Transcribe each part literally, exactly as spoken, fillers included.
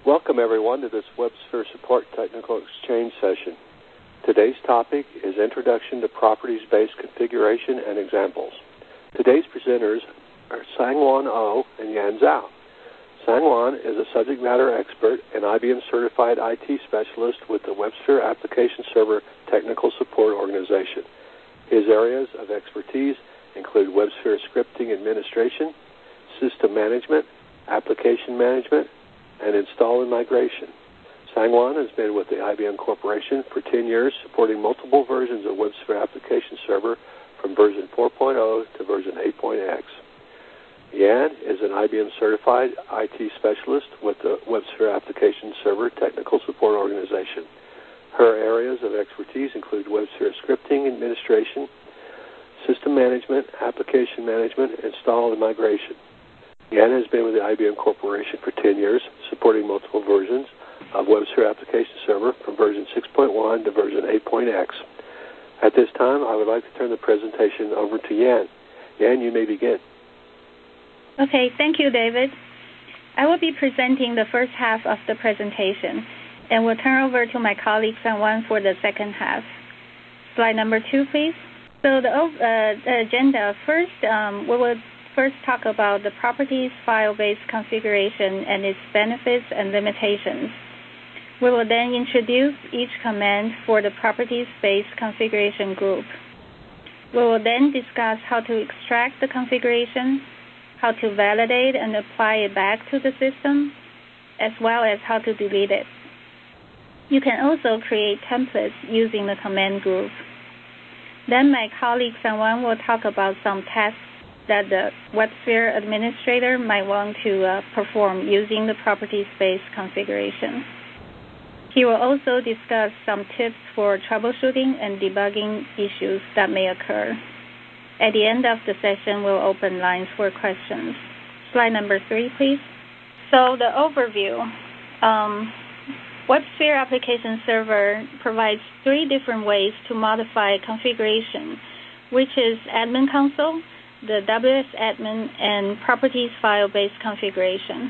Welcome, everyone, to this WebSphere Support Technical Exchange session. Today's topic is Introduction to Properties-Based Configuration and Examples. Today's presenters are Sang-Won Oh and Yan Zhao. Sang-Won is a subject matter expert and I B M certified I T specialist with the WebSphere Application Server Technical Support Organization. His areas of expertise include WebSphere scripting administration, system management, application management, and install and migration. Sang-Won has been with the I B M Corporation for ten years, supporting multiple versions of WebSphere Application Server from version four point oh to version eight point X. Yan is an I B M certified I T specialist with the WebSphere Application Server Technical Support Organization. Her areas of expertise include WebSphere scripting administration, system management, application management, install and migration. Yan has been with the I B M Corporation for ten years, supporting multiple versions of WebSphere Application Server from version six point one to version eight point X. At this time, I would like to turn the presentation over to Yan. Yan, you may begin. Okay, thank you, David. I will be presenting the first half of the presentation, and will turn over to my colleague Sang-Won for the second half. Slide number two, please. So the, uh, the agenda, first, um, we will first talk about the properties file-based configuration and its benefits and limitations. We will then introduce each command for the properties-based configuration group. We will then discuss how to extract the configuration, how to validate and apply it back to the system, as well as how to delete it. You can also create templates using the command group. Then my colleague Sang-Won will talk about some tasks that the WebSphere administrator might want to uh, perform using the properties-based configuration. He will also discuss some tips for troubleshooting and debugging issues that may occur. At the end of the session, we'll open lines for questions. Slide number three, please. So the overview. Um, WebSphere Application Server provides three different ways to modify configuration, which is Admin Console, the W S Admin, and Properties File-Based Configuration.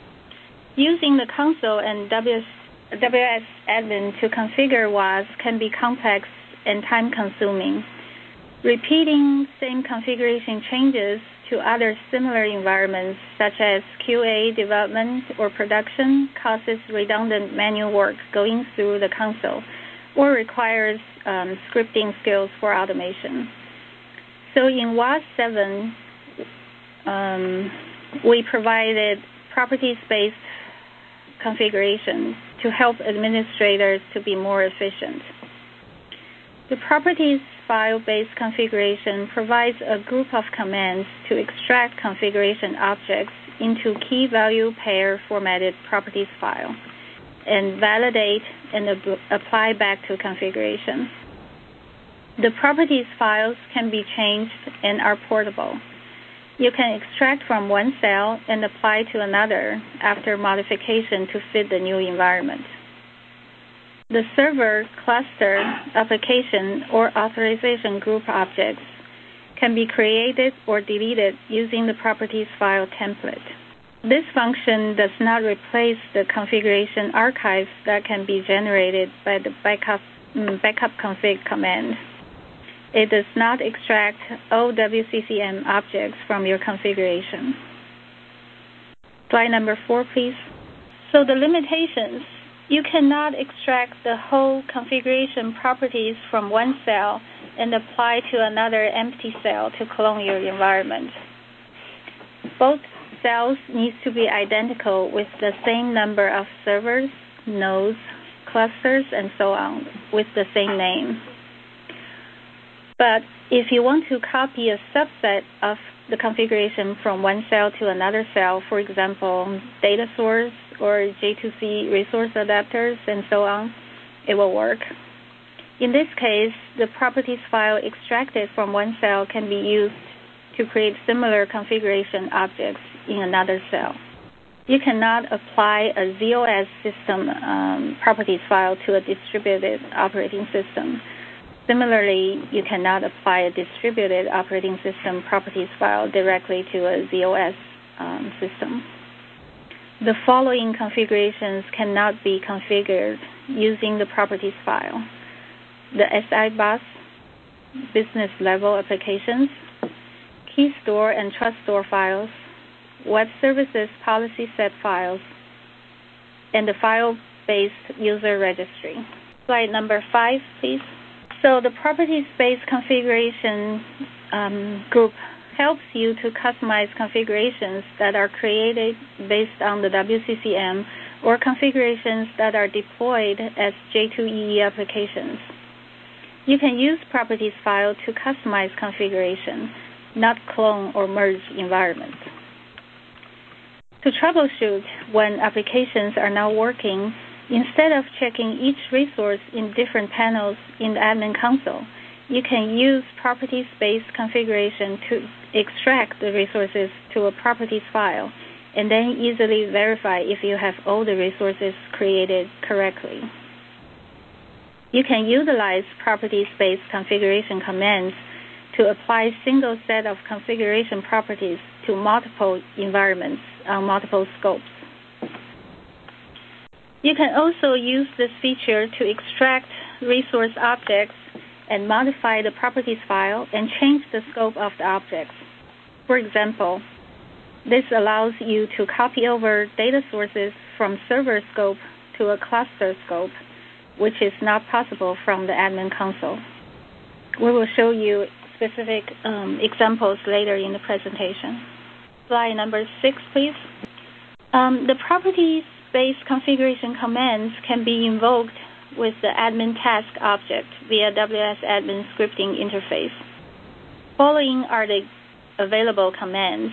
Using the console and W S Admin to configure W A S can be complex and time-consuming. Repeating same configuration changes to other similar environments, such as Q A, development, or production, causes redundant manual work going through the console, or requires um, scripting skills for automation. So in W A S seven, um, we provided properties-based configuration to help administrators to be more efficient. The properties file-based configuration provides a group of commands to extract configuration objects into key value pair formatted properties file and validate and ab- apply back to configuration. The properties files can be changed and are portable. You can extract from one cell and apply to another after modification to fit the new environment. The server, cluster, application, or authorization group objects can be created or deleted using the properties file template. This function does not replace the configuration archives that can be generated by the backup, backup config command. It does not extract all W C C M objects from your configuration. Slide number four, please. So the limitations. You cannot extract the whole configuration properties from one cell and apply to another empty cell to clone your environment. Both cells need to be identical with the same number of servers, nodes, clusters, and so on, with the same name. But if you want to copy a subset of the configuration from one cell to another cell, for example, data source or J two C resource adapters and so on, it will work. In this case, the properties file extracted from one cell can be used to create similar configuration objects in another cell. You cannot apply a Z O S system um, properties file to a distributed operating system. Similarly, you cannot apply a distributed operating system properties file directly to a Z O S um, system. The following configurations cannot be configured using the properties file: the S I bus, business level applications, key store and trust store files, web services policy set files, and the file-based user registry. Slide number five, please. So the properties-based configuration um, group helps you to customize configurations that are created based on the W C C M or configurations that are deployed as J two E E applications. You can use properties file to customize configuration, not clone or merge environments. To troubleshoot when applications are not working, instead of checking each resource in different panels in the admin console, you can use properties-based configuration to extract the resources to a properties file and then easily verify if you have all the resources created correctly. You can utilize properties-based configuration commands to apply single set of configuration properties to multiple environments on multiple scopes. You can also use this feature to extract resource objects and modify the properties file and change the scope of the objects. For example, this allows you to copy over data sources from server scope to a cluster scope, which is not possible from the admin console. We will show you specific um, examples later in the presentation. Slide number six, please. Um, the properties-based configuration commands can be invoked with the admin task object via W S admin scripting interface. Following are the available commands.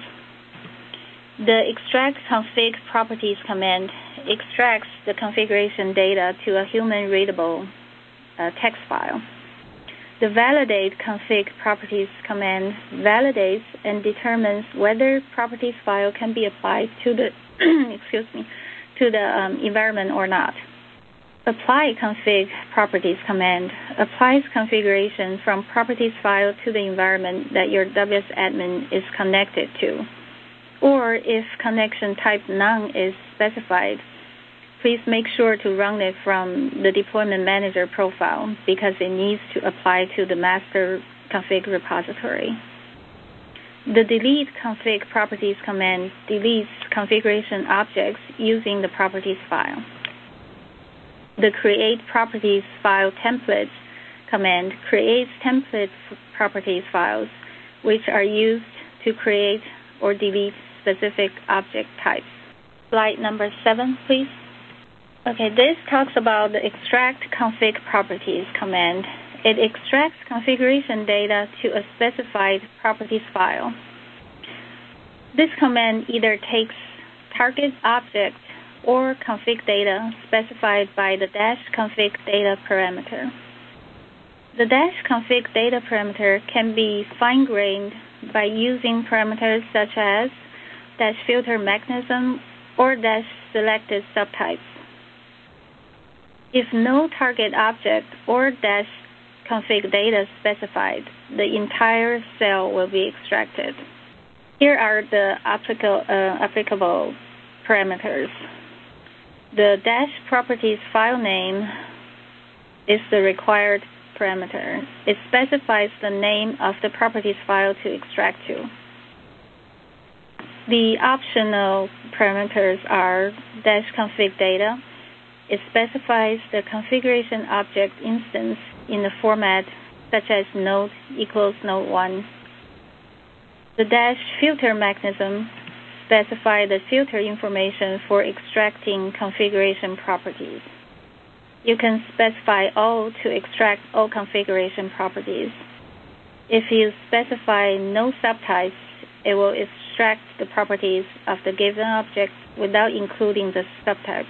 The extract config properties command extracts the configuration data to a human-readable uh, text file. The validate config properties command validates and determines whether properties file can be applied to the excuse me to the um, environment or not. Apply config properties command applies configuration from properties file to the environment that your W S admin is connected to. Or if connection type none is specified, please make sure to run it from the deployment manager profile because it needs to apply to the master config repository. The delete config properties command deletes configuration objects using the properties file. The create properties file templates command creates template properties files, which are used to create or delete specific object types. Slide number seven, please. Okay, this talks about the extract config properties command. It extracts configuration data to a specified properties file. This command either takes target object or config data specified by the dash config data parameter. The dash config data parameter can be fine-grained by using parameters such as dash filter mechanism or dash selected subtypes. If no target object or dash config data specified, the entire cell will be extracted. Here are the applicable, uh, applicable parameters. The dash properties file name is the required parameter. It specifies the name of the properties file to extract to. The optional parameters are dash config data. It specifies the configuration object instance in the format such as node equals node one. The dash filter mechanism specify the filter information for extracting configuration properties. You can specify all to extract all configuration properties. If you specify no subtypes, it will extract the properties of the given object without including the subtypes.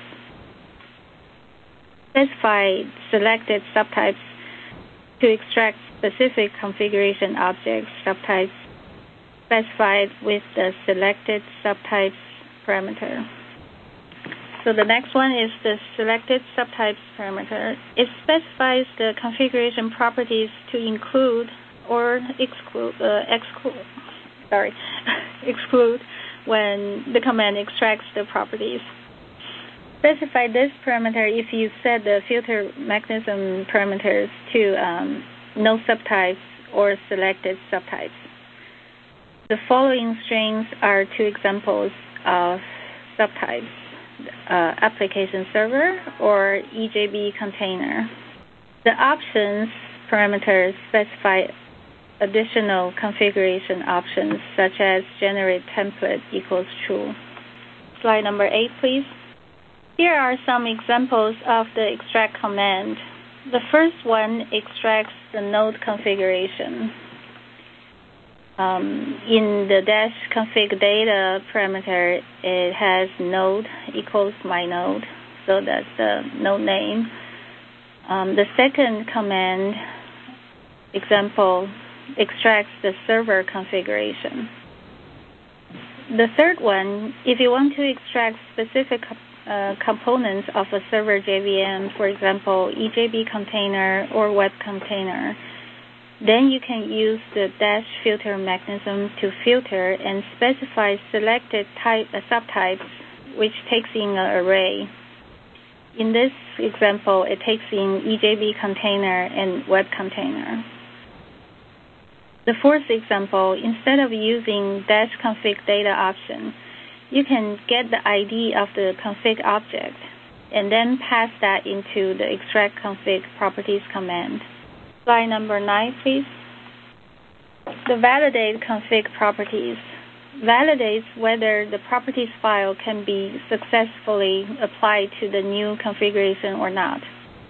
Specify selected subtypes to extract specific configuration objects subtypes specified with the selected subtypes parameter. So the next one is the selected subtypes parameter. It specifies the configuration properties to include or exclude, uh, exclude, sorry, exclude when the command extracts the properties. Specify this parameter if you set the filter mechanism parameters to um, no subtypes or selected subtypes. The following strings are two examples of subtypes, uh, application server or E J B container. The options parameters specify additional configuration options such as generate template equals true. Slide number eight, please. Here are some examples of the extract command. The first one extracts the node configuration. Um, in the dash config data parameter, it has node equals my node, so that's the node name. Um, the second command example extracts the server configuration. The third one, if you want to extract specific uh, components of a server J V M, for example, E J B container or web container, then you can use the dash filter mechanism to filter and specify selected type, uh, subtypes, which takes in an array. In this example, it takes in E J B container and web container. The fourth example, instead of using dash config data option, you can get the I D of the config object and then pass that into the extract config properties command. Slide number nine, please. The validate config properties validates whether the properties file can be successfully applied to the new configuration or not.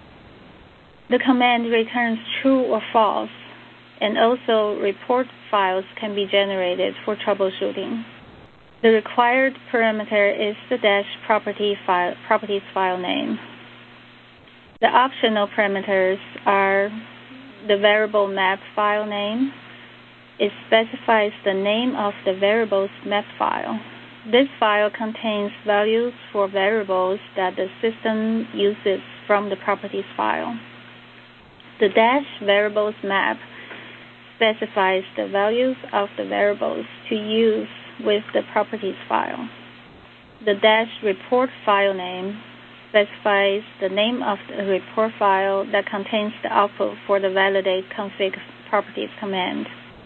The command returns true or false, and also report files can be generated for troubleshooting. The required parameter is the dash property file, properties file name. The optional parameters are the variable map file name. It specifies the name of the variable's map file. This file contains values for variables that the system uses from the properties file. The dash variables map specifies the values of the variables to use with the properties file. The dash report file name specifies the name of the report file that contains the output for the validate config properties command.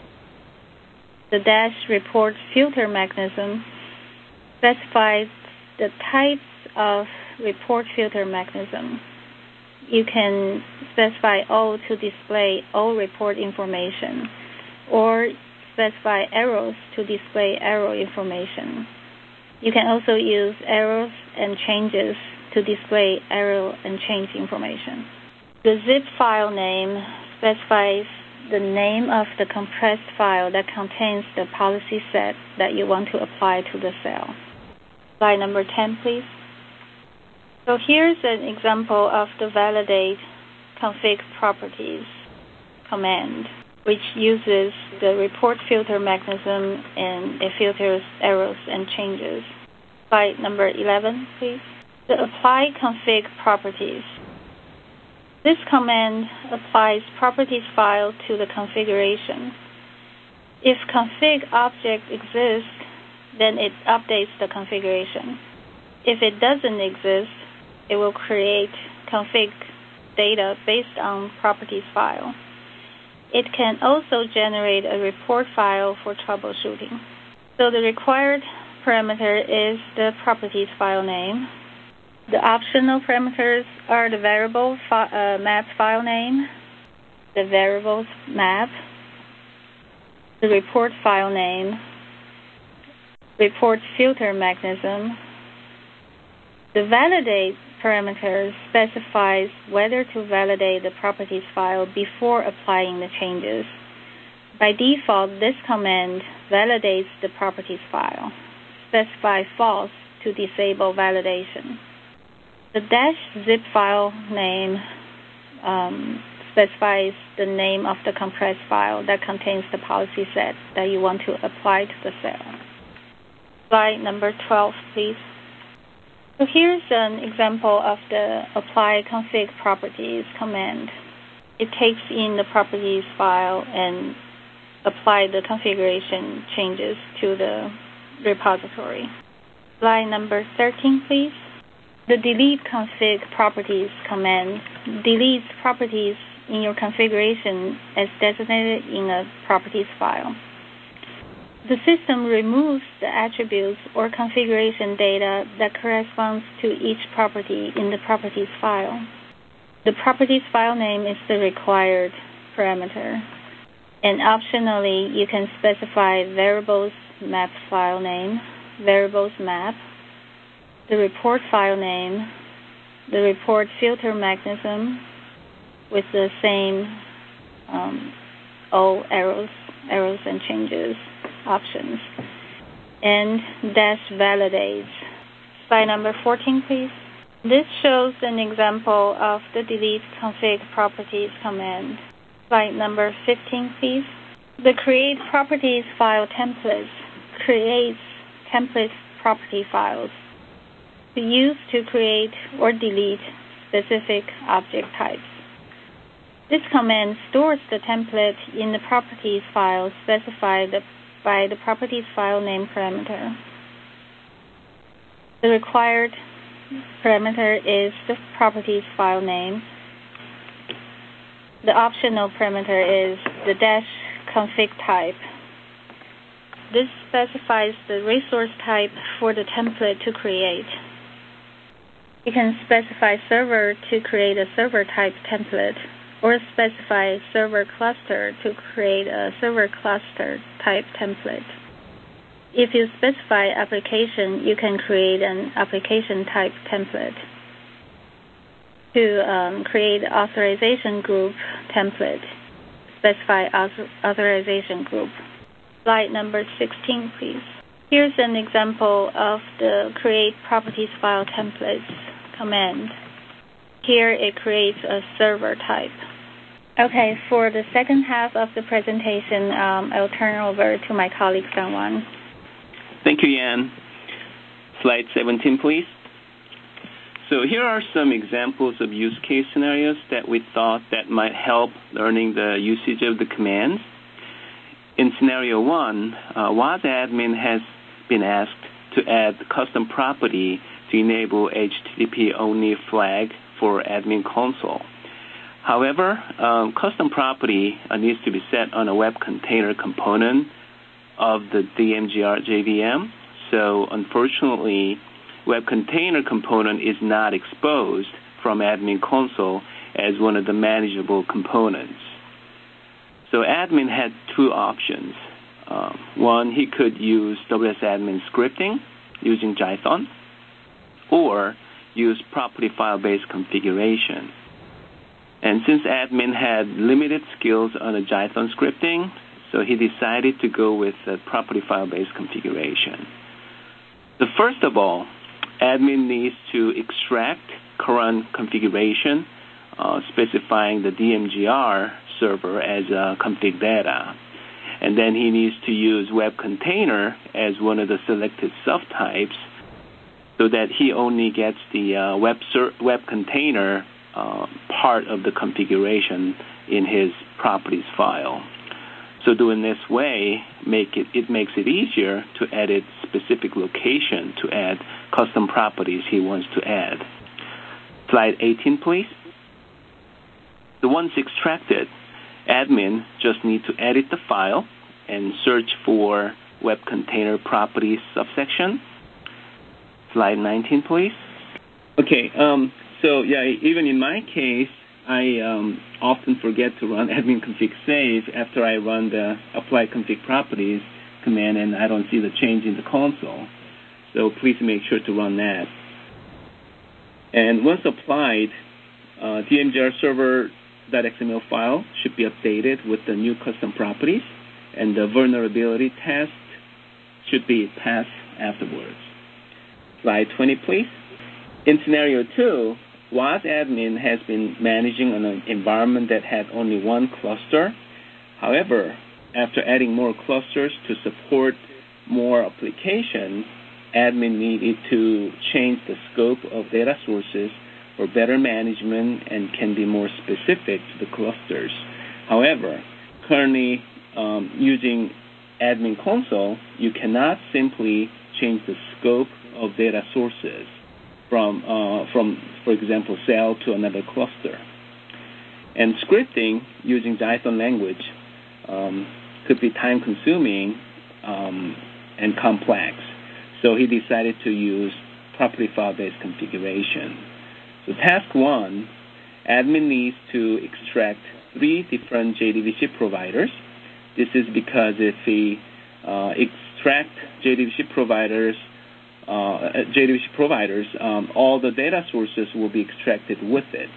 The dash report filter mechanism specifies the types of report filter mechanism. You can specify all to display all report information, or specify arrows to display arrow information. You can also use arrows and changes to display arrow and change information. The zip file name specifies the name of the compressed file that contains the policy set that you want to apply to the cell. Slide number ten, please. So here's an example of the validate config properties command, which uses the report filter mechanism and it filters errors and changes. Slide number eleven, please. The apply config properties. This command applies properties file to the configuration. If config object exists, then it updates the configuration. If it doesn't exist, it will create config data based on properties file. It can also generate a report file for troubleshooting. So the required parameter is the properties file name. The optional parameters are the variable fi uh, map file name, the variables map, the report file name, report filter mechanism. The validate parameter specifies whether to validate the properties file before applying the changes. By default, this command validates the properties file. Specify false to disable validation. The dash zip file name um, specifies the name of the compressed file that contains the policy set that you want to apply to the cell. Slide number twelve, please. So here's an example of the apply config properties command. It takes in the properties file and apply the configuration changes to the repository. Slide number thirteen, please. The delete config properties command deletes properties in your configuration as designated in a properties file. The system removes the attributes or configuration data that corresponds to each property in the properties file. The properties file name is the required parameter, and optionally you can specify variables map file name, variables map, the report file name, the report filter mechanism with the same um, all arrows, arrows and changes options, and dash validates. Slide number fourteen, please. This shows an example of the delete config properties command. Slide number fifteen, please. The create properties file templates creates template property files to use to create or delete specific object types. This command stores the template in the properties file specified by the properties file name parameter. The required parameter is the properties file name. The optional parameter is the dash config type. This specifies the resource type for the template to create. You can specify server to create a server type template, or specify server cluster to create a server cluster type template. If you specify application, you can create an application type template. To um, create authorization group template, specify author authorization group. Slide number sixteen, please. Here's an example of the create properties file templates command. Here it creates a server type. Okay, for the second half of the presentation, um, I'll turn over to my colleague, Sang-Wan. Thank you, Yan. Slide seventeen, please. So here are some examples of use case scenarios that we thought that might help learning the usage of the commands. In scenario one, uh, WASAdmin has been asked to add custom property to enable H T T P-only flag for admin console. However, um, custom property uh, needs to be set on a web container component of the D M G R J V M. So unfortunately, web container component is not exposed from admin console as one of the manageable components. So admin had two options. Um, one, he could use W S admin scripting using Jython, or use property file-based configuration. And since admin had limited skills on the Jython scripting, so he decided to go with the property file-based configuration. So first of all, admin needs to extract current configuration, uh, specifying the D M G R server as a config data. And then he needs to use web container as one of the selected subtypes so that he only gets the uh, web, ser- web container uh, part of the configuration in his properties file. So doing this way, make it, it makes it easier to edit specific location to add custom properties he wants to add. Slide eighteen, please. So once extracted, admin just need to edit the file and search for web container properties subsection. Slide nineteen, please. Okay, um, so yeah, even in my case, I um, often forget to run admin config save after I run the apply config properties command, and I don't see the change in the console. So please make sure to run that. And once applied, uh, D M G R server.xml file should be updated with the new custom properties, and the vulnerability test should be passed afterwards. Slide twenty, please. In scenario two, WASAdmin has been managing an environment that had only one cluster. However, after adding more clusters to support more applications, admin needed to change the scope of data sources for better management and can be more specific to the clusters. However, currently um, using admin console, you cannot simply change the scope of data sources from, uh, from for example, cell to another cluster. And scripting using Python language um, could be time-consuming um, and complex. So he decided to use property file-based configuration. So task one, admin needs to extract three different J D B C providers. This is because if we uh, extract J D B C providers, uh, J D B C providers, um, all the data sources will be extracted with it.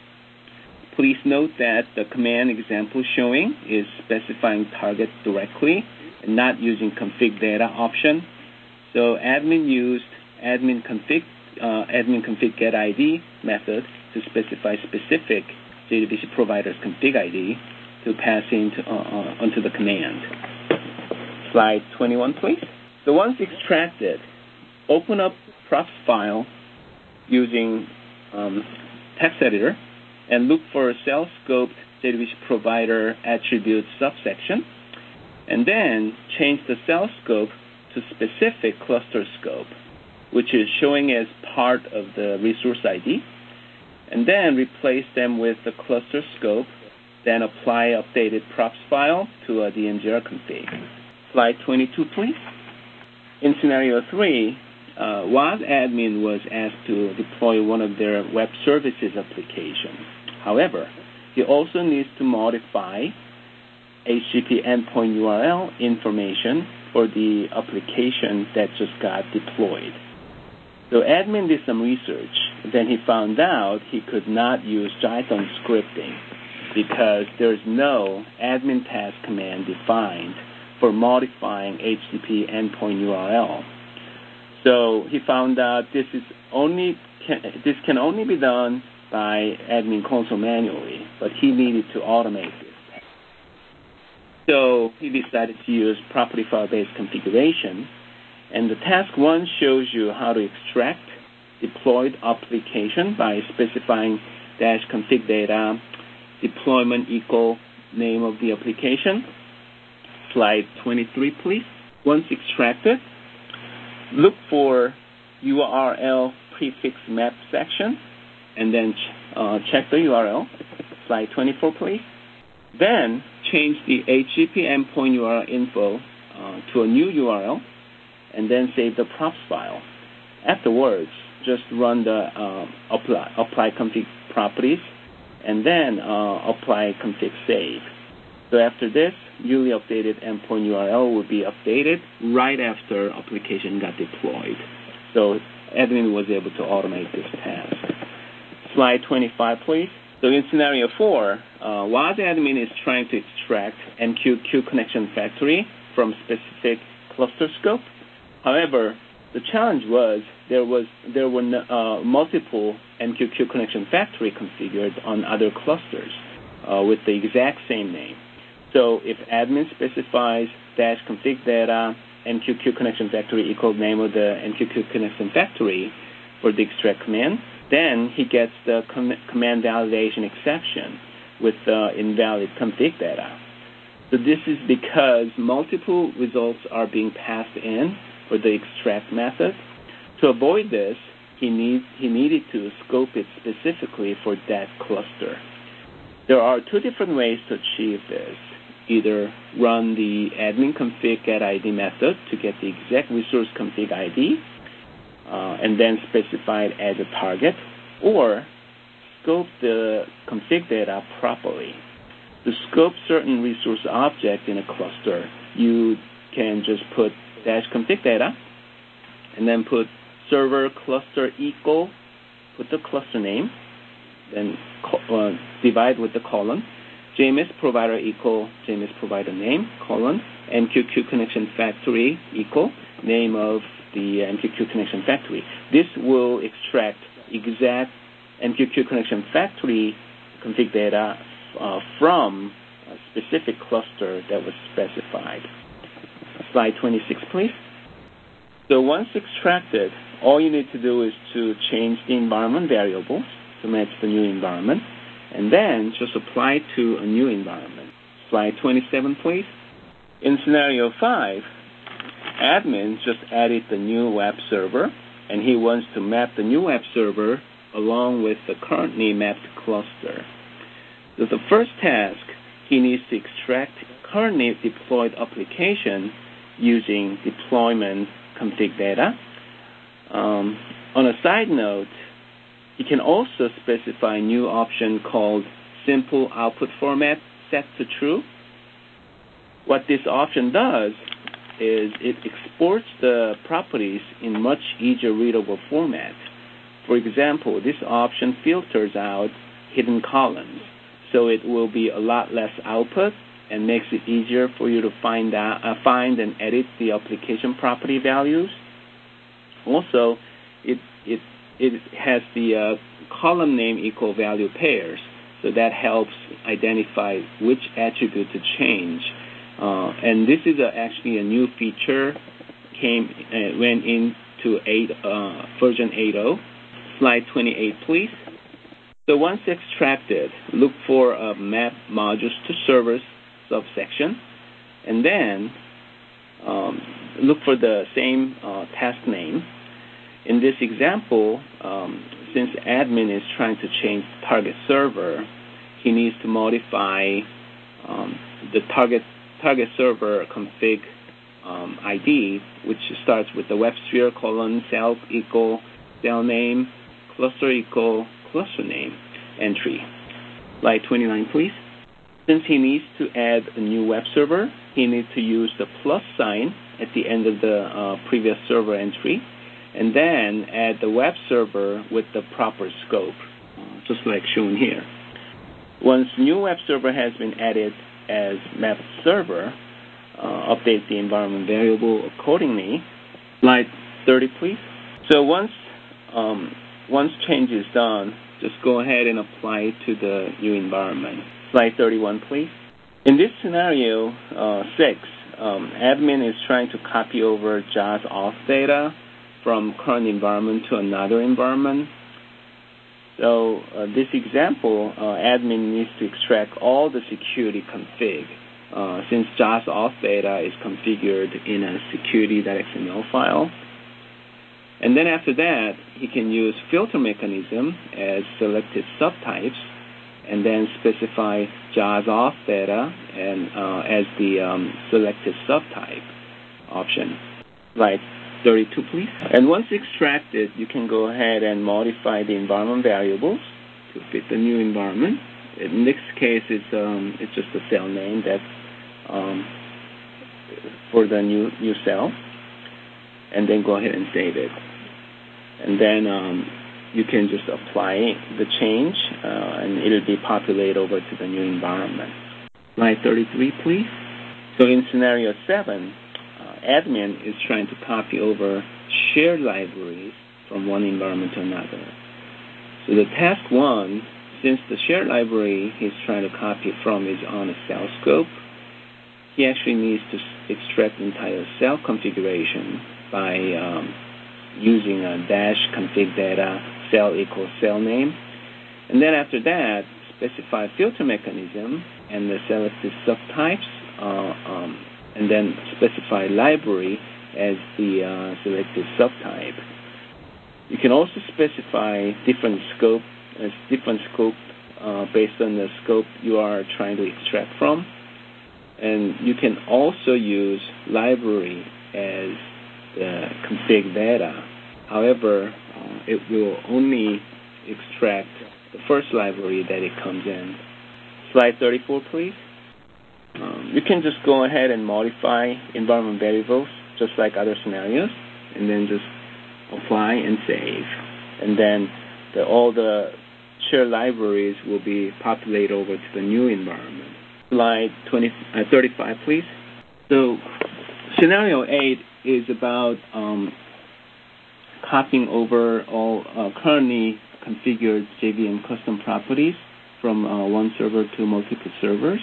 Please note that the command example showing is specifying target directly and not using config data option. So admin used admin config uh, admin config get I D method to specify specific J D B C provider's config I D to pass into uh, uh, onto the command. Slide twenty-one, please. So once extracted, open up props file using um, text editor and look for a cell-scoped J D B C provider attribute subsection, and then change the cell scope to specific cluster scope, which is showing as part of the resource I D, and then replace them with the cluster scope, then apply updated props file to a D M G R config. Slide twenty-two, please. In scenario three, uh, W A S admin was asked to deploy one of their web services applications. However, he also needs to modify H T T P endpoint U R L information for the application that just got deployed. So admin did some research. Then he found out he could not use Python scripting because there's no admin task command defined for modifying H T T P endpoint U R L. So he found out this is only can, this can only be done by admin console manually, but he needed to automate this. So he decided to use property file-based configuration, and the task one shows you how to extract deployed application by specifying dash config data, deployment equal name of the application. Slide twenty-three, please. Once extracted, look for U R L prefix map section, and then uh, check the U R L. Slide twenty-four, please. Then change the H T T P endpoint U R L info uh, to a new U R L, and then save the props file. Afterwards, just run the uh, apply, apply config properties, and then uh, apply config save. So after this, newly updated endpoint U R L will be updated right after application got deployed. So admin was able to automate this task. Slide twenty-five, please. So in scenario four, uh, W A S admin is trying to extract M Q Q connection factory from specific cluster scope. However, the challenge was there was there were uh, multiple M Q Q connection factory configured on other clusters uh, with the exact same name. So if admin specifies dash config data M Q Q connection factory equal name of the M Q Q connection factory for the extract command, then he gets the com command validation exception with the invalid config data. So this is because multiple results are being passed in for the extract method. To avoid this, he, need, he needed to scope it specifically for that cluster. There are two different ways to achieve this. Either run the admin config get I D method to get the exact resource config I D, uh, and then specify it as a target, or scope the config data properly. To scope certain resource object in a cluster, you can just put dash config data, and then put server cluster equal, put the cluster name, then uh, divide with the colon, J M S provider equal J M S provider name, colon, M Q Q connection factory equal name of the M Q Q connection factory. This will extract exact M Q Q connection factory config data uh, from a specific cluster that was specified. Slide twenty-six, please. So once extracted, all you need to do is to change the environment variables to match the new environment, and then just apply to a new environment. Slide twenty-seven, please. In scenario five, admin just added the new web server, and he wants to map the new web server along with the currently mapped cluster. So the first task, he needs to extract currently deployed application using deployment config data. Um, on a side note, he can also specify a new option called simple output format set to true. What this option does is it exports the properties in much easier readable format. For example, this option filters out hidden columns, so it will be a lot less output and makes it easier for you to find out, uh, find and edit the application property values. Also, it it it has the uh, column name equal value pairs, so that helps identify which attribute to change. Uh, and this is a, actually a new feature, came uh, went into eight, uh, version eight point oh. Slide twenty-eight, please. So once extracted, look for a map modules to servers subsection, and then um, look for the same uh, task name. In this example, um, since admin is trying to change the target server, he needs to modify um, the target target server config um, I D, which starts with the WebSphere colon self equal cell name cluster equal cluster name entry. Slide twenty-nine, please. Since he needs to add a new web server, he needs to use the plus sign at the end of the uh, previous server entry, and then add the web server with the proper scope, uh, just like shown here. Once new web server has been added as map server, uh, update the environment variable accordingly. Slide thirty, please. So once um, once change is done, just go ahead and apply it to the new environment. Slide thirty-one, please. In this scenario uh, six, um, admin is trying to copy over JAWS auth data from current environment to another environment. So uh, this example, uh, admin needs to extract all the security config, uh, since JAWS auth data is configured in a security.xml file. And then after that, he can use filter mechanism as selected subtypes, and then specify JAWS auth data and uh, as the um, selected subtype option. Slide thirty-two, please. And once extracted, you can go ahead and modify the environment variables to fit the new environment. In this case, it's um, it's just a cell name that's um, for the new new cell, and then go ahead and save it. And then um, you can just apply the change, uh, and it'll be populated over to the new environment. Slide thirty-three, please. So in scenario seven, uh, admin is trying to copy over shared libraries from one environment to another. So the task one, since the shared library he's trying to copy from is on a cell scope, he actually needs to extract the entire cell configuration by um, using a dash config data cell equals cell name. And then after that, specify filter mechanism and the selected subtypes, uh, um, and then specify library as the uh, selected subtype. You can also specify different scope, as different scope uh, based on the scope you are trying to extract from. And you can also use library as the config data. However, uh, it will only extract the first library that it comes in. Slide thirty-four, please. Um, you can just go ahead and modify environment variables just like other scenarios, and then just apply and save. And then the, all the shared libraries will be populated over to the new environment. Slide twenty, uh, thirty-five, please. So scenario eight is about um, copying over all uh, currently configured J V M custom properties from uh, one server to multiple servers.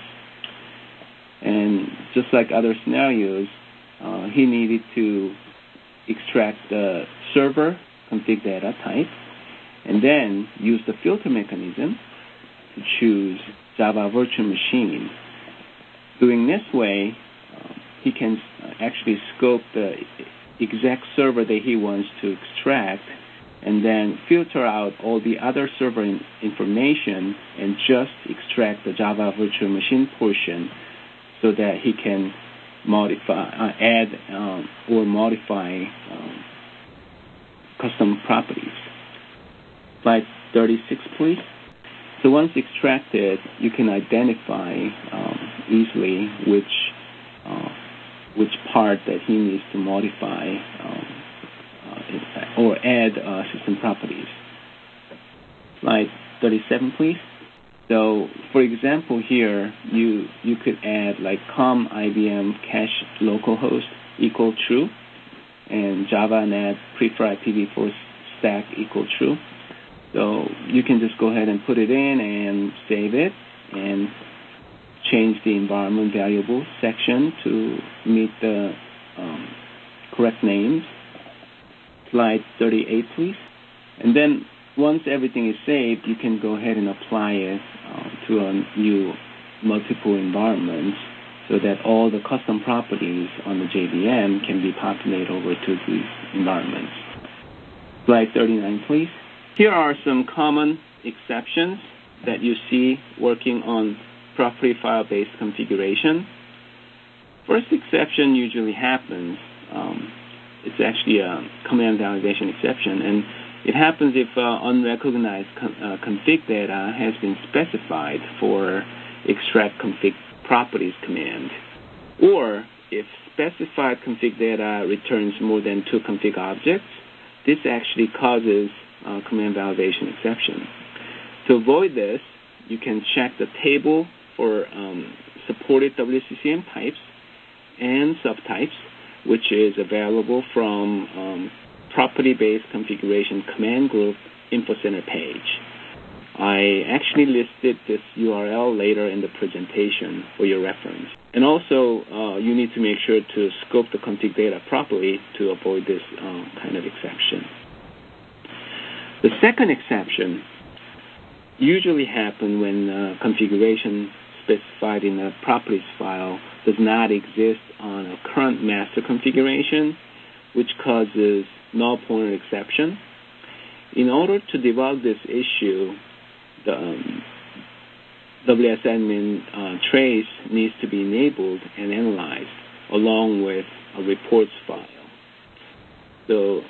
And just like other scenarios, uh, he needed to extract the server config data type and then use the filter mechanism to choose Java Virtual Machine. Doing this way, uh, he can actually scope the exact server that he wants to extract and then filter out all the other server in information and just extract the Java virtual machine portion so that he can modify, uh, add um, or modify um, custom properties. Slide thirty-six, please. So once extracted, you can identify um, easily which uh, which part that he needs to modify um, uh, or add uh, system properties. Slide thirty-seven, please. So, for example, here you you could add like com I B M cache localhost equal true, and Java net prefer I P v four stack equal true. So you can just go ahead and put it in and save it and change the environment variable section to meet the um, correct names. Slide thirty-eight, please. And then once everything is saved, you can go ahead and apply it uh, to a new multiple environments so that all the custom properties on the J V M can be populated over to these environments. Slide thirty-nine, please. Here are some common exceptions that you see working on property file-based configuration. First exception usually happens. Um, it's actually a command validation exception, and it happens if uh, unrecognized com- uh, config data has been specified for extract config properties command, or if specified config data returns more than two config objects. This actually causes uh, command validation exception. To avoid this, you can check the table for um, supported W C C M types and subtypes, which is available from um, property-based configuration command group info center page. I actually listed this U R L later in the presentation for your reference. And also, uh, you need to make sure to scope the config data properly to avoid this uh, kind of exception. The second exception usually happens when uh, configuration specified in a properties file does not exist on a current master configuration, which causes null pointer exception. In order to debug this issue, the um, W S admin uh, trace needs to be enabled and analyzed along with a reports file. So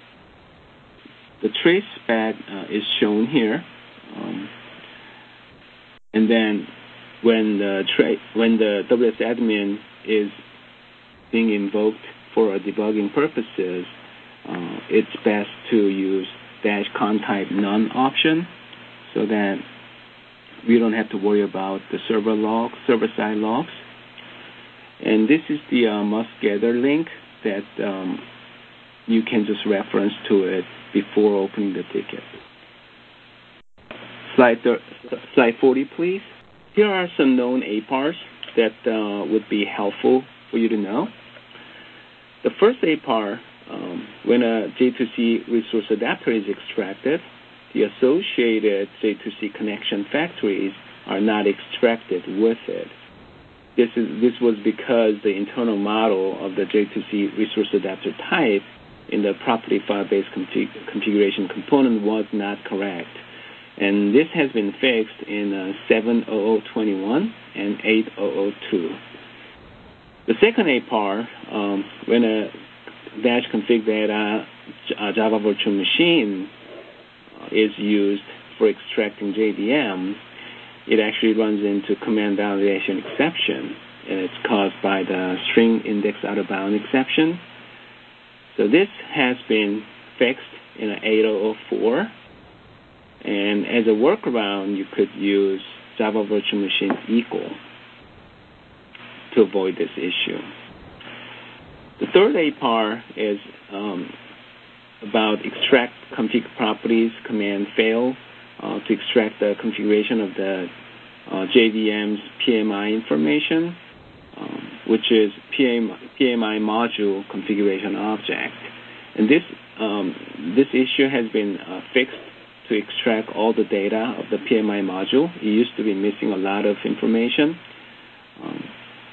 the trace spec uh, is shown here, um, and then when the tra- when the W S admin is being invoked for debugging purposes, uh, it's best to use dash con type none option so that we don't have to worry about the server log, server-side logs. And this is the uh, must-gather link that um, you can just reference to it before opening the ticket. Slide, thir- slide forty, please. Here are some known A P A Rs that uh, would be helpful for you to know. The first A P A R, um, when a J two C resource adapter is extracted, the associated J two C connection factories are not extracted with it. This is this was because the internal model of the J two C resource adapter type in the property file-based config- configuration component was not correct. And this has been fixed in uh, seven point oh oh point twenty-one and eight point oh oh point two. The second A P A R, um, when a dash config data uh, Java virtual machine uh, is used for extracting J V M, it actually runs into command validation exception, and it's caused by the string index out of bound exception. So this has been fixed in eight point oh oh point four. And as a workaround, you could use Java virtual machine equal to avoid this issue. The third A P A R is um, about extract config properties command fail uh, to extract the configuration of the uh, J V M's P M I information, um, which is P M I module configuration object. And this um, this issue has been uh, fixed to extract all the data of the P M I module. It used to be missing a lot of information. Um,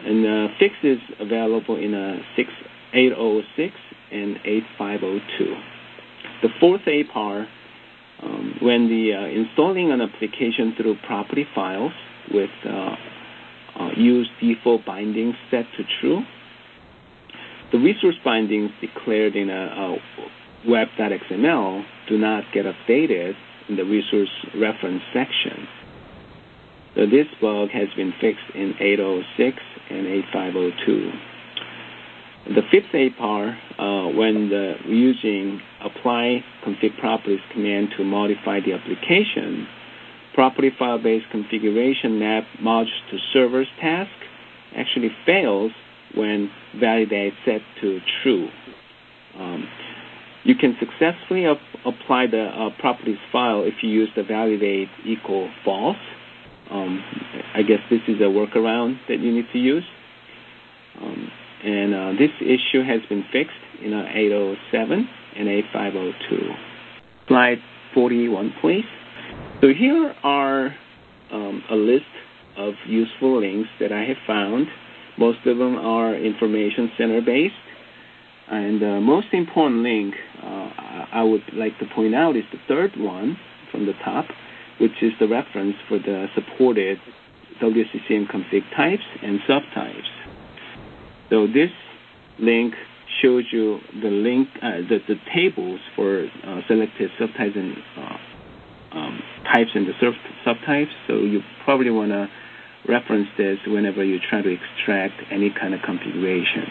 And uh, fix is available in a eight oh six and eight five oh two. The fourth A P A R, um, when the uh, installing an application through property files with uh, uh, use default bindings set to true, the resource bindings declared in a, a web.xml do not get updated in the resource reference section. So this bug has been fixed in eight oh six and eight five oh two. The fifth A P A R, uh, when the, using apply config properties command to modify the application, property file-based configuration map modules to servers task actually fails when validate set to true. Um, you can successfully up, apply the uh, properties file if you use the validate equal false. Um, I guess this is a workaround that you need to use. Um, and uh, this issue has been fixed in uh, eight oh seven and eight five oh two. Slide forty-one, please. So here are um, a list of useful links that I have found. Most of them are information center based. And the uh, most important link uh, I would like to point out is the third one from the top, which is the reference for the supported W C C M config types and subtypes. So this link shows you the link, uh, the, the tables for uh, selected subtypes and uh, um, types and the sub- subtypes. So you probably want to reference this whenever you try to extract any kind of configuration.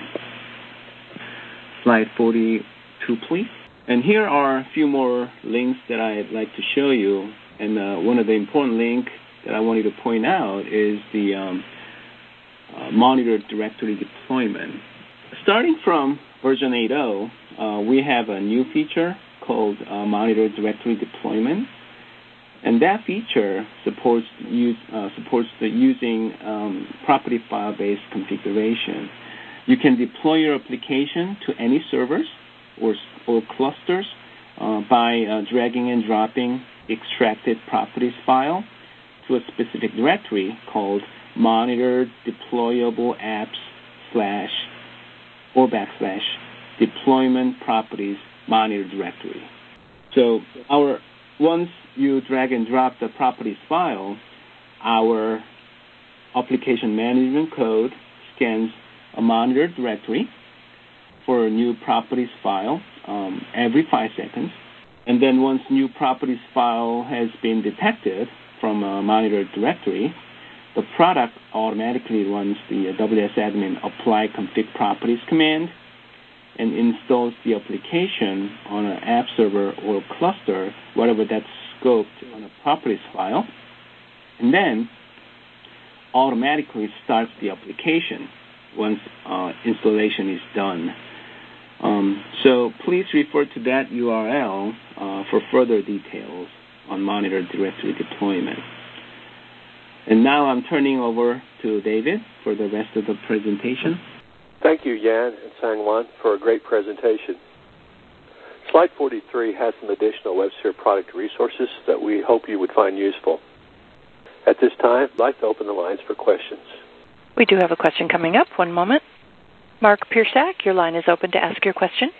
Slide forty-two, please. And here are a few more links that I'd like to show you. And uh, one of the important links that I wanted to point out is the um, uh, monitor directory deployment. Starting from version eight point oh, uh, we have a new feature called uh, monitor directory deployment. And that feature supports use, uh, supports the using um, property file-based configuration. You can deploy your application to any servers or, or clusters uh, by uh, dragging and dropping extracted properties file to a specific directory called monitor deployable apps slash or backslash deployment properties monitor directory. So our once you drag and drop the properties file, our application management code scans a monitor directory for a new properties file um, every five seconds. And then once new properties file has been detected from a monitor directory, the product automatically runs the W S admin apply config properties command and installs the application on an app server or cluster, whatever that's scoped on a properties file, and then automatically starts the application once uh, installation is done. Um, so please refer to that U R L uh, for further details on monitor directory deployment. And now I'm turning over to David for the rest of the presentation. Thank you, Yan and Sang-Wan, for a great presentation. Slide forty-three has some additional WebSphere product resources that we hope you would find useful. At this time, I'd like to open the lines for questions. We do have a question coming up. One moment. Mark Piersack, your line is open to ask your question.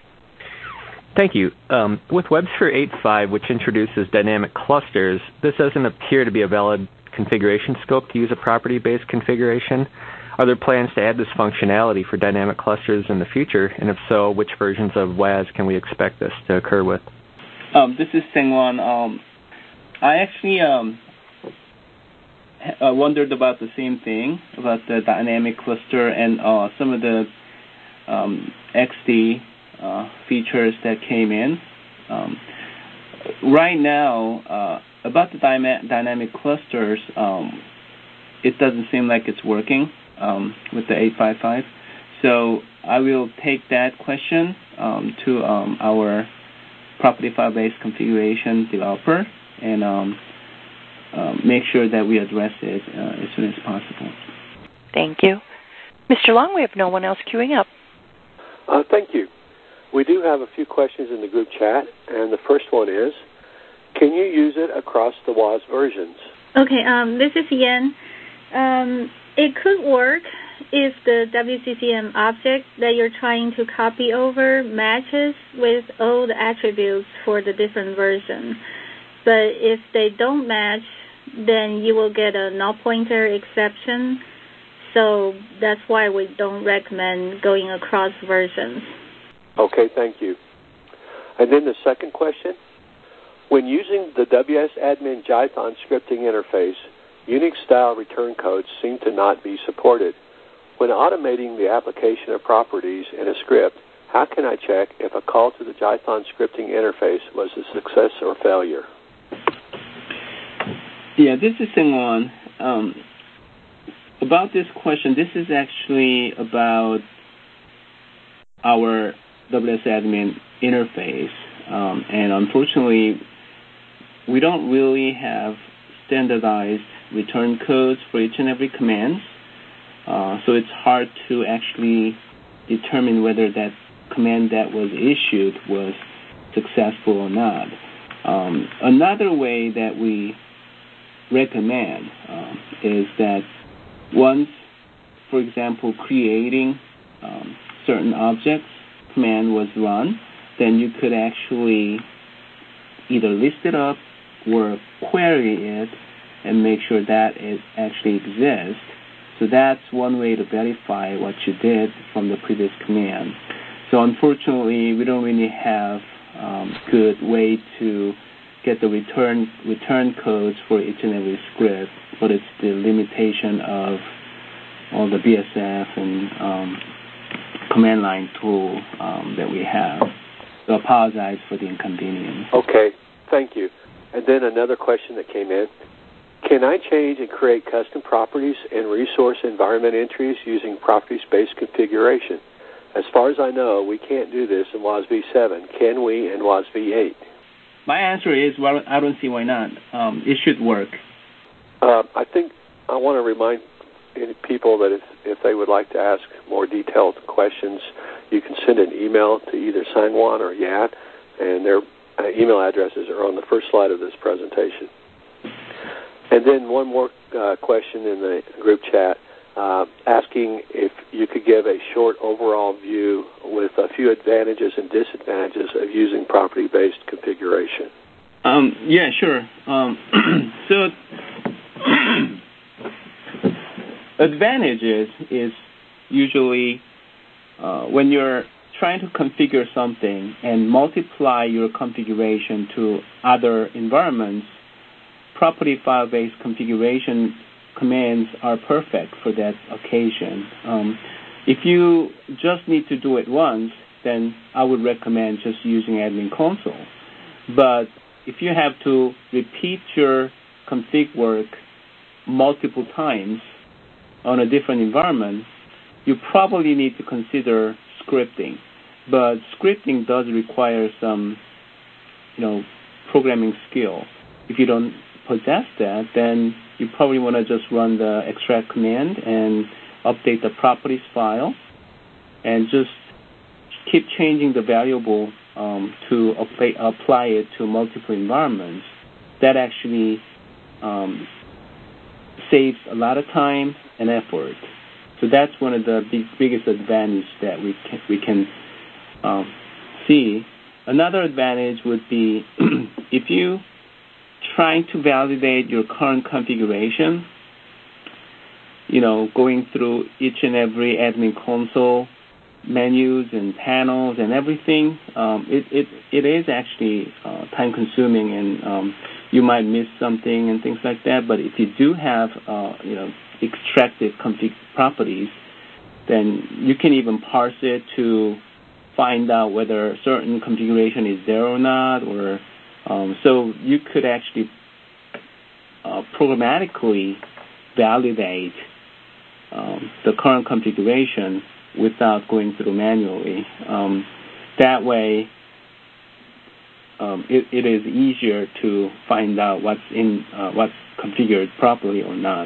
Thank you. Um, with WebSphere eight point five, which introduces dynamic clusters, this doesn't appear to be a valid configuration scope to use a property-based configuration. Are there plans to add this functionality for dynamic clusters in the future? And if so, which versions of W A S can we expect this to occur with? Um, this is Sang-Wan. Um, I actually um, uh, wondered about the same thing, about the dynamic cluster and uh, some of the um, X D uh, features that came in. Um, right now, uh, about the dyma- dynamic clusters, um, it doesn't seem like it's working um, with the eight point five. So I will take that question um, to um, our property file-based configuration developer and um, uh, make sure that we address it uh, as soon as possible. Thank you. Mister Long, we have no one else queuing up. Uh, thank you. We do have a few questions in the group chat, and the first one is, can you use it across the W A S versions? Okay, um, this is Yan. Um, it could work if the W C C M object that you're trying to copy over matches with all the attributes for the different version. But if they don't match, then you will get a null pointer exception. So that's why we don't recommend going across versions. Okay, thank you. And then the second question. When using the W S Admin Jython scripting interface, Unix-style return codes seem to not be supported. When automating the application of properties in a script, how can I check if a call to the Jython scripting interface was a success or failure? Yeah, this is Seung-Won. Um, about this question, this is actually about our W S Admin interface. Um, and unfortunately, we don't really have standardized return codes for each and every command. Uh, so it's hard to actually determine whether that command that was issued was successful or not. Um, another way that we recommend um, is that once, for example, creating um, certain objects command was run, then you could actually either list it up or query it and make sure that it actually exists. So that's one way to verify what you did from the previous command. So unfortunately, we don't really have um, good way to get the return return codes for each and every script, but it's the limitation of all the B S F and um, command line tool um, that we have. So I apologize for the inconvenience. Okay, thank you. And then another question that came in. Can I change and create custom properties and resource environment entries using properties-based configuration? As far as I know, we can't do this in W A S V seven. Can we in W A S V eight? My answer is, well, I don't see why not. Um, it should work. Uh, I think I want to remind people that if, if they would like to ask more detailed questions, you can send an email to either Seung-Won or Yat, and their uh, email addresses are on the first slide of this presentation. And then one more uh, question in the group chat, uh, asking if you could give a short overall view with a few advantages and disadvantages of using property-based configuration. Um, yeah, sure. Um, so advantages is usually uh, when you're trying to configure something and multiply your configuration to other environments, property file-based configuration commands are perfect for that occasion. Um, if you just need to do it once, then I would recommend just using Admin Console. But if you have to repeat your config work multiple times on a different environment, you probably need to consider scripting. But scripting does require some, you know, programming skill. If you don't possess that, then you probably want to just run the extract command and update the properties file and just keep changing the variable um, to apply, apply it to multiple environments. That actually um, saves a lot of time and effort. So that's one of the big, biggest advantages that we can, we can um, see. Another advantage would be if you trying to validate your current configuration, you know, going through each and every Admin Console menus and panels and everything, um, it, it, it is actually uh, time-consuming, and um, you might miss something and things like that. But if you do have, uh, you know, extracted config properties, then you can even parse it to find out whether certain configuration is there or not, or Um, so you could actually uh, programmatically validate um, the current configuration without going through manually. Um, that way, um, it, it is easier to find out what's in uh, what's configured properly or not.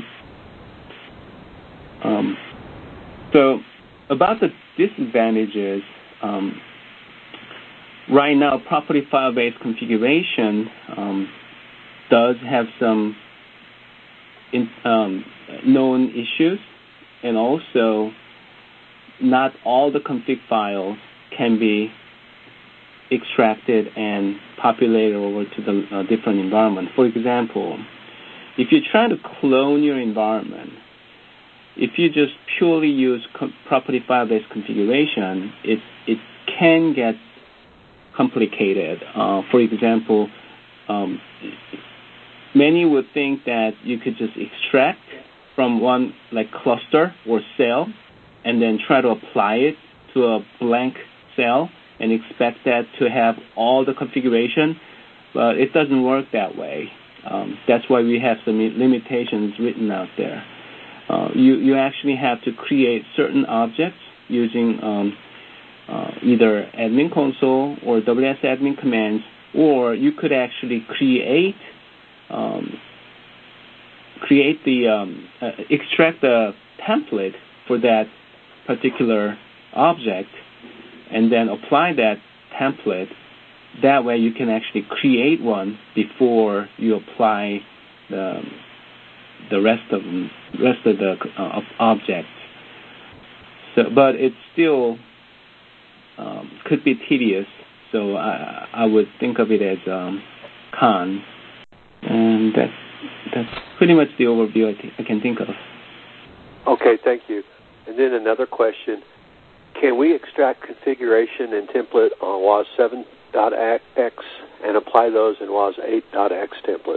Um, so about the disadvantages. Um, Right now, property file-based configuration um, does have some in, um, known issues. and also not all the config files can be extracted and populated over to the uh, different environment. For example, if you try to clone your environment, if you just purely use com- property file-based configuration, it it can get complicated. Uh, for example, um, many would think that you could just extract from one like cluster or cell and then try to apply it to a blank cell and expect that to have all the configuration, but it doesn't work that way. Um, that's why we have some limitations written out there. Uh, you, you actually have to create certain objects using um, uh, either admin console or W S admin commands, or you could actually create um, create the um, uh, extract the template for that particular object and then apply that template. That way you can actually create one before you apply the the rest of them, rest of the uh, objects. So, but it still um, could be tedious. So I, I would think of it as um, cons, and that's that's pretty much the overview I, th- I can think of. Okay, thank you. And then another question: can we extract configuration and template on W A S seven dot x and apply those in W A S eight dot x template?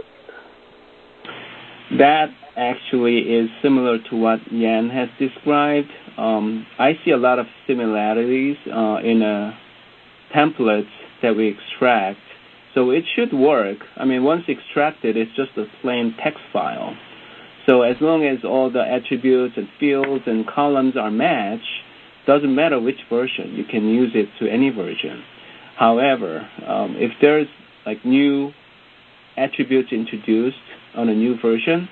That actually is similar to what Yan has described. Um, I see a lot of similarities uh, in uh, templates that we extract. So it should work. I mean, once extracted, it's just a plain text file. So as long as all the attributes and fields and columns are matched, doesn't matter which version. You can use it to any version. However, um, if there's like new attributes introduced on a new version,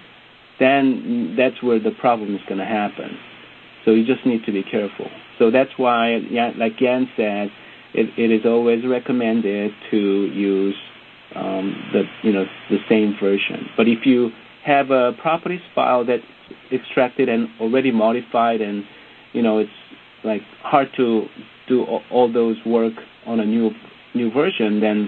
then that's where the problem is going to happen. So you just need to be careful. So that's why, like Yan said, it, it is always recommended to use um, the you know the same version. But if you have a properties file that's extracted and already modified, and you know it's like hard to do all, all those work on a new new version, then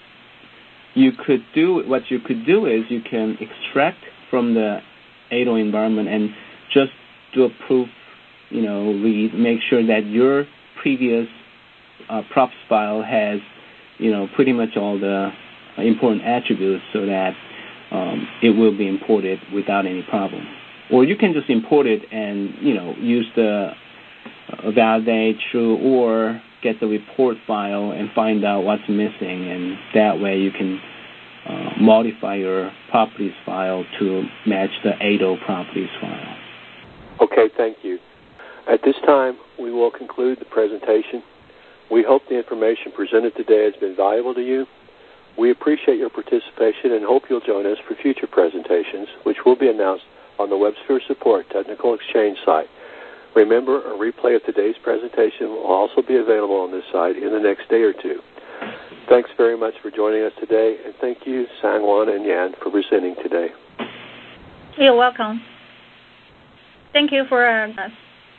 you could do what you could do is you can extract from the eight point oh environment and just do a proof, you know, read, make sure that your previous uh, props file has, you know, pretty much all the important attributes so that um, it will be imported without any problem. Or you can just import it and, you know, use the uh, validate true or get the report file and find out what's missing, and that way you can uh, modify your properties file to match the eight point oh properties file. Okay, thank you. At this time, we will conclude the presentation. We hope the information presented today has been valuable to you. We appreciate your participation and hope you'll join us for future presentations, which will be announced on the WebSphere Support Technical Exchange site. Remember, a replay of today's presentation will also be available on this site in the next day or two. Thanks very much for joining us today, and thank you, Sang-Won and Yan, for presenting today. You're welcome. Thank you for uh,